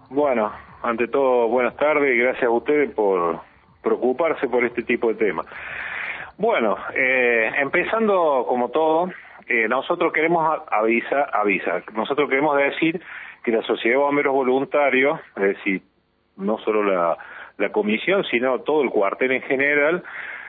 Bueno, ante todo, buenas tardes y gracias a ustedes por preocuparse por este tipo de temas. Bueno, empezando como todo, nosotros queremos avisar. Nosotros queremos decir que la Sociedad de Bomberos Voluntarios, es decir, no solo la comisión, sino todo el cuartel en general,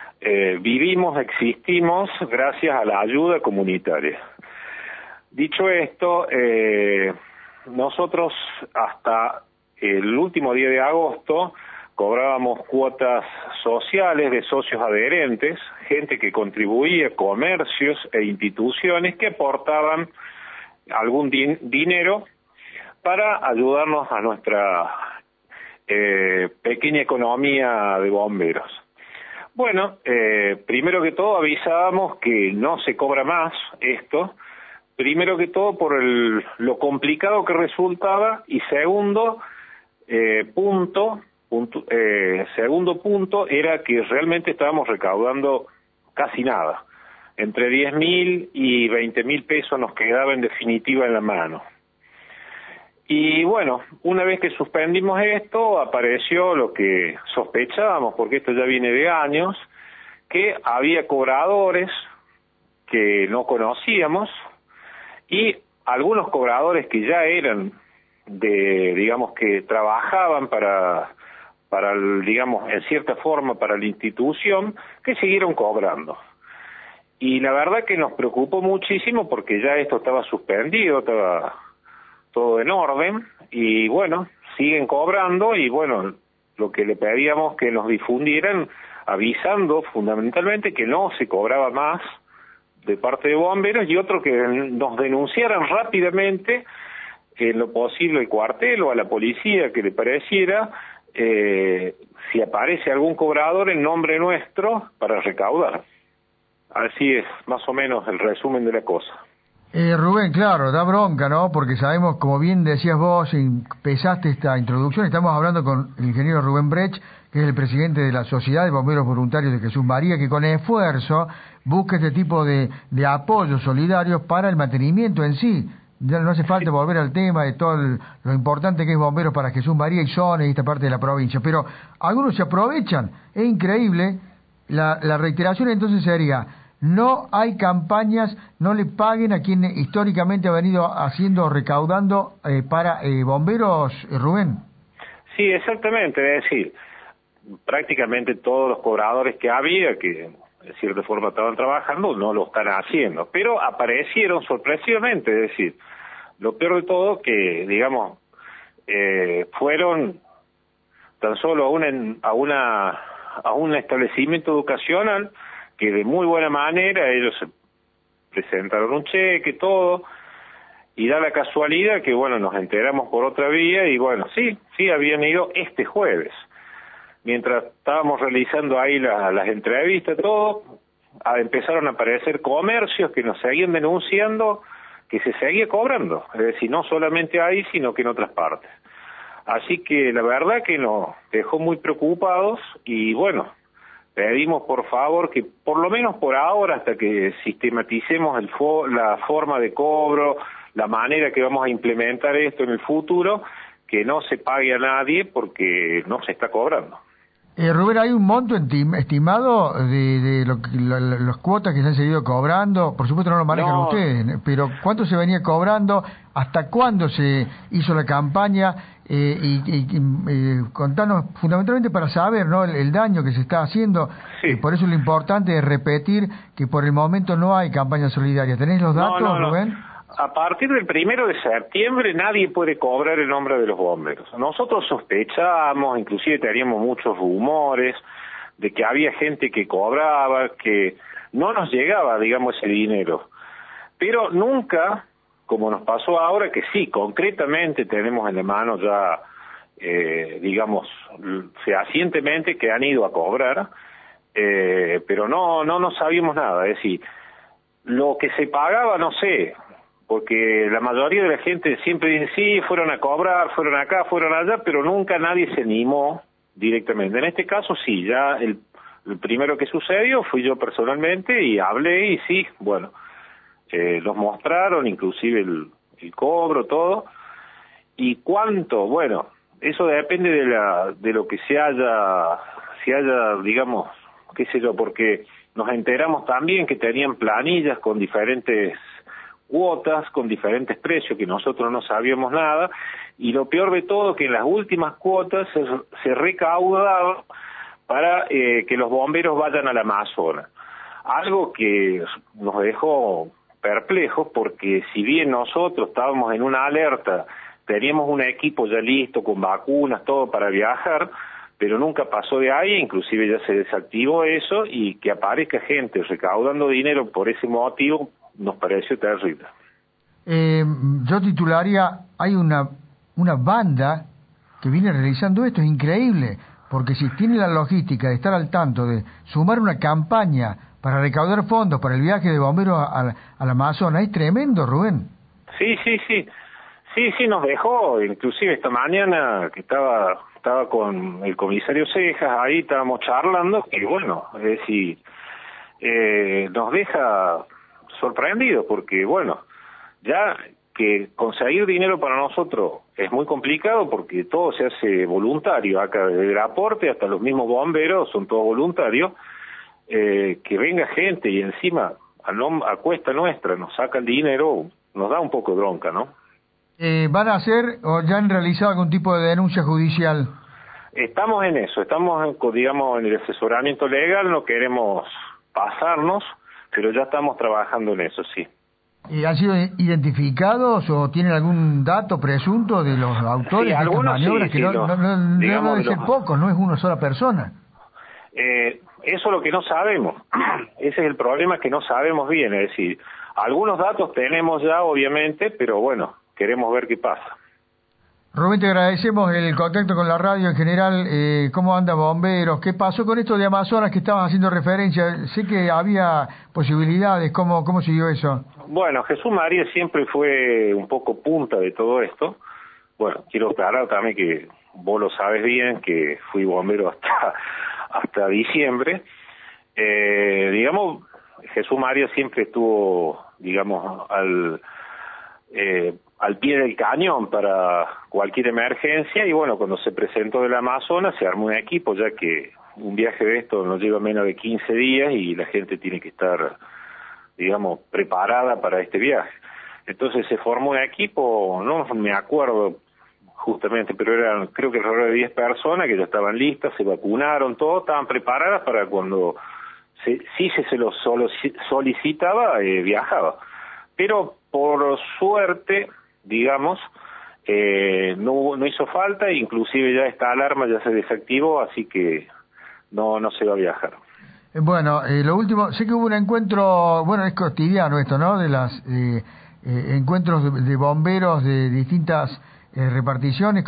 existimos gracias a la ayuda comunitaria. Dicho esto, nosotros hasta el último día de agosto cobrábamos cuotas sociales de socios adherentes, gente que contribuía, comercios e instituciones que aportaban algún dinero para ayudarnos a nuestra pequeña economía de bomberos. Bueno, primero que todo avisábamos que no se cobra más esto, primero que todo por lo complicado que resultaba, y segundo punto era que realmente estábamos recaudando casi nada. Entre 10.000 y 20.000 pesos nos quedaba en definitiva en la mano. Y bueno, una vez que suspendimos esto, apareció lo que sospechábamos, porque esto ya viene de años, que había cobradores que no conocíamos y algunos cobradores que ya eran digamos, que trabajaban para digamos, en cierta forma para la institución, que siguieron cobrando. Y la verdad que nos preocupó muchísimo porque ya esto estaba suspendido, estaba todo en orden, y bueno, siguen cobrando, y bueno, lo que le pedíamos que nos difundieran, avisando fundamentalmente que no se cobraba más de parte de bomberos, y otro que nos denunciaran rápidamente, en lo posible al cuartel o a la policía que le pareciera, si aparece algún cobrador en nombre nuestro para recaudar. Así es más o menos el resumen de la cosa. Rubén, claro, da bronca, ¿no? Porque sabemos, como bien decías vos, empezaste esta introducción, estamos hablando con el ingeniero Rubén Brecht, que es el presidente de la Sociedad de Bomberos Voluntarios de Jesús María, que con esfuerzo busca este tipo de apoyos solidarios para el mantenimiento en sí. Ya no hace falta volver al tema de todo lo importante que es Bomberos para Jesús María y zonas y esta parte de la provincia, pero algunos se aprovechan, es increíble. La reiteración entonces sería: no hay campañas, no le paguen a quien históricamente ha venido recaudando para bomberos, Rubén. Sí, exactamente, es decir, prácticamente todos los cobradores que había, que de cierta forma estaban trabajando, no lo están haciendo, pero aparecieron sorpresivamente, es decir, lo peor de todo que, digamos, fueron tan solo a un establecimiento educacional que de muy buena manera ellos se presentaron un cheque, todo, y da la casualidad que, bueno, nos enteramos por otra vía, y bueno, sí habían ido este jueves. Mientras estábamos realizando ahí las entrevistas, todo, empezaron a aparecer comercios que nos seguían denunciando que se seguía cobrando, es decir, no solamente ahí, sino que en otras partes. Así que la verdad que nos dejó muy preocupados, y bueno, pedimos por favor que por lo menos por ahora, hasta que sistematicemos la forma de cobro, la manera que vamos a implementar esto en el futuro, que no se pague a nadie porque no se está cobrando. Rubén, ¿hay un monto estimado de las cuotas que se han seguido cobrando? Por supuesto no lo manejan ustedes, pero ¿cuánto se venía cobrando? ¿Hasta cuándo se hizo la campaña? Contanos fundamentalmente para saber, ¿no?, el daño que se está haciendo. Sí. Por eso es lo importante de repetir que por el momento no hay campaña solidaria. ¿Tenés los datos, Rubén? A partir del 1 de septiembre nadie puede cobrar en nombre de los bomberos. Nosotros sospechamos, inclusive teníamos muchos rumores de que había gente que cobraba, que no nos llegaba, digamos, ese dinero. Pero nunca, como nos pasó ahora, que sí, concretamente tenemos en la mano ya, digamos, fehacientemente que han ido a cobrar, pero no sabíamos nada. Es decir, lo que se pagaba, no sé, porque la mayoría de la gente siempre dice, sí, fueron a cobrar, fueron acá, fueron allá, pero nunca nadie se animó directamente. En este caso sí, ya el primero que sucedió fui yo personalmente y hablé, y sí, bueno, los mostraron, inclusive el cobro, todo. ¿Y cuánto? Bueno, eso depende de lo que se haya, digamos, qué sé yo, porque nos enteramos también que tenían planillas con diferentes cuotas, con diferentes precios, que nosotros no sabíamos nada, y lo peor de todo, que en las últimas cuotas se recaudaba para que los bomberos vayan al Amazonas. Algo que nos dejó perplejos, porque si bien nosotros estábamos en una alerta, teníamos un equipo ya listo, con vacunas, todo para viajar, pero nunca pasó de ahí, inclusive ya se desactivó eso, y que aparezca gente recaudando dinero por ese motivo, nos pareció terrible. Yo titularía, hay una banda que viene realizando esto, es increíble, porque si tiene la logística de estar al tanto, de sumar una campaña para recaudar fondos para el viaje de bomberos al Amazonas, es tremendo, Rubén. Sí, nos dejó, inclusive esta mañana que estaba con el comisario Cejas, ahí estábamos charlando, y bueno, es decir, nos deja sorprendidos, porque bueno, ya que conseguir dinero para nosotros es muy complicado, porque todo se hace voluntario, acá desde el aporte hasta los mismos bomberos son todos voluntarios, que venga gente y encima a cuesta nuestra nos saca el dinero, nos da un poco de bronca, ¿no? ¿Van a hacer o ya han realizado algún tipo de denuncia judicial? Estamos en eso, estamos, digamos, en el asesoramiento legal, no queremos pasarnos, pero ya estamos trabajando en eso, sí. ¿Han sido identificados o tienen algún dato presunto de los autores de estas maniobras? Que no deben ser pocos, no es una sola persona. Eso es lo que no sabemos. Ese es el problema, que no sabemos bien. Es decir, algunos datos tenemos ya, obviamente, pero bueno, queremos ver qué pasa. Rubén, te agradecemos el contacto con la radio en general. ¿Cómo anda bomberos? ¿Qué pasó con esto de Amazonas que estabas haciendo referencia? Sé que había posibilidades. ¿Cómo siguió eso? Bueno, Jesús María siempre fue un poco punta de todo esto. Bueno, quiero aclarar también que vos lo sabes bien, que fui bombero hasta diciembre. Digamos, Jesús María siempre estuvo, digamos, al pie del cañón para cualquier emergencia, y bueno, cuando se presentó del Amazonas se armó un equipo, ya que un viaje de esto no lleva menos de 15 días y la gente tiene que estar, digamos, preparada para este viaje. Entonces se formó un equipo, no me acuerdo justamente, pero eran, creo que alrededor de 10 personas que ya estaban listas, se vacunaron, todo, estaban preparadas para cuando si se lo solicitaba, viajaba. Pero por suerte, digamos, no hizo falta, inclusive ya esta alarma ya se desactivó, así que no se va a viajar. Bueno, lo último, sé que hubo un encuentro, bueno, es cotidiano esto, ¿no? De las encuentros de bomberos de distintas reparticiones,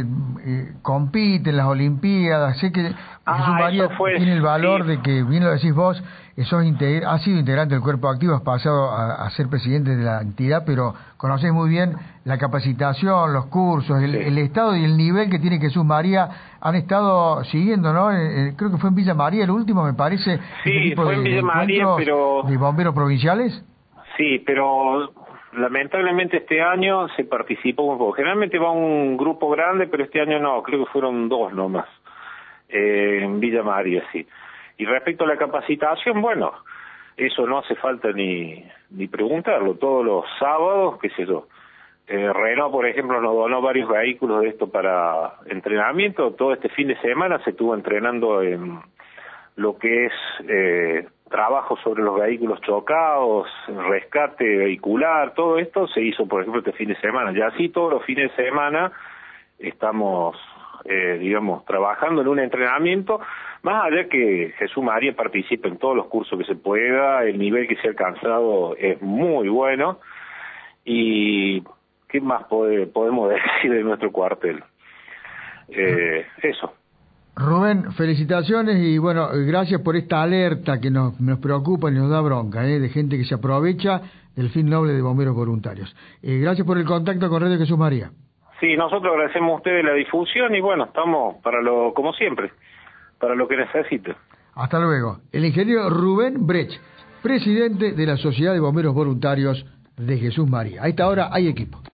compiten las Olimpiadas. Sé que Jesús María tiene el valor de que, bien lo decís vos, has sido integrante del cuerpo activo, has pasado a ser presidente de la entidad, pero conocés muy bien la capacitación, los cursos, el estado y el nivel que tiene Jesús María. Han estado siguiendo, ¿no? Creo que fue en Villa María el último, me parece. Sí, fue en Villa María, pero ¿de bomberos provinciales? Sí, pero lamentablemente este año se participó un poco. Generalmente va un grupo grande, pero este año no, creo que fueron 2 nomás, en Villa María, sí. Y respecto a la capacitación, bueno, eso no hace falta ni preguntarlo. Todos los sábados, qué sé yo, Renault, por ejemplo, nos donó varios vehículos de esto para entrenamiento. Todo este fin de semana se estuvo entrenando en lo que es trabajo sobre los vehículos chocados, rescate vehicular, todo esto se hizo, por ejemplo, este fin de semana. Ya así todos los fines de semana estamos, digamos, trabajando en un entrenamiento, más allá que Jesús María participa en todos los cursos que se pueda, el nivel que se ha alcanzado es muy bueno, y ¿qué más podemos decir de nuestro cuartel? Eso. Rubén, felicitaciones y bueno, gracias por esta alerta que nos preocupa y nos da bronca, de gente que se aprovecha del fin noble de bomberos voluntarios. Gracias por el contacto con Radio Jesús María. Sí, nosotros agradecemos a ustedes la difusión y bueno, estamos como siempre, para lo que necesiten. Hasta luego. El ingeniero Rubén Brecht, presidente de la Sociedad de Bomberos Voluntarios de Jesús María. A esta hora hay equipo.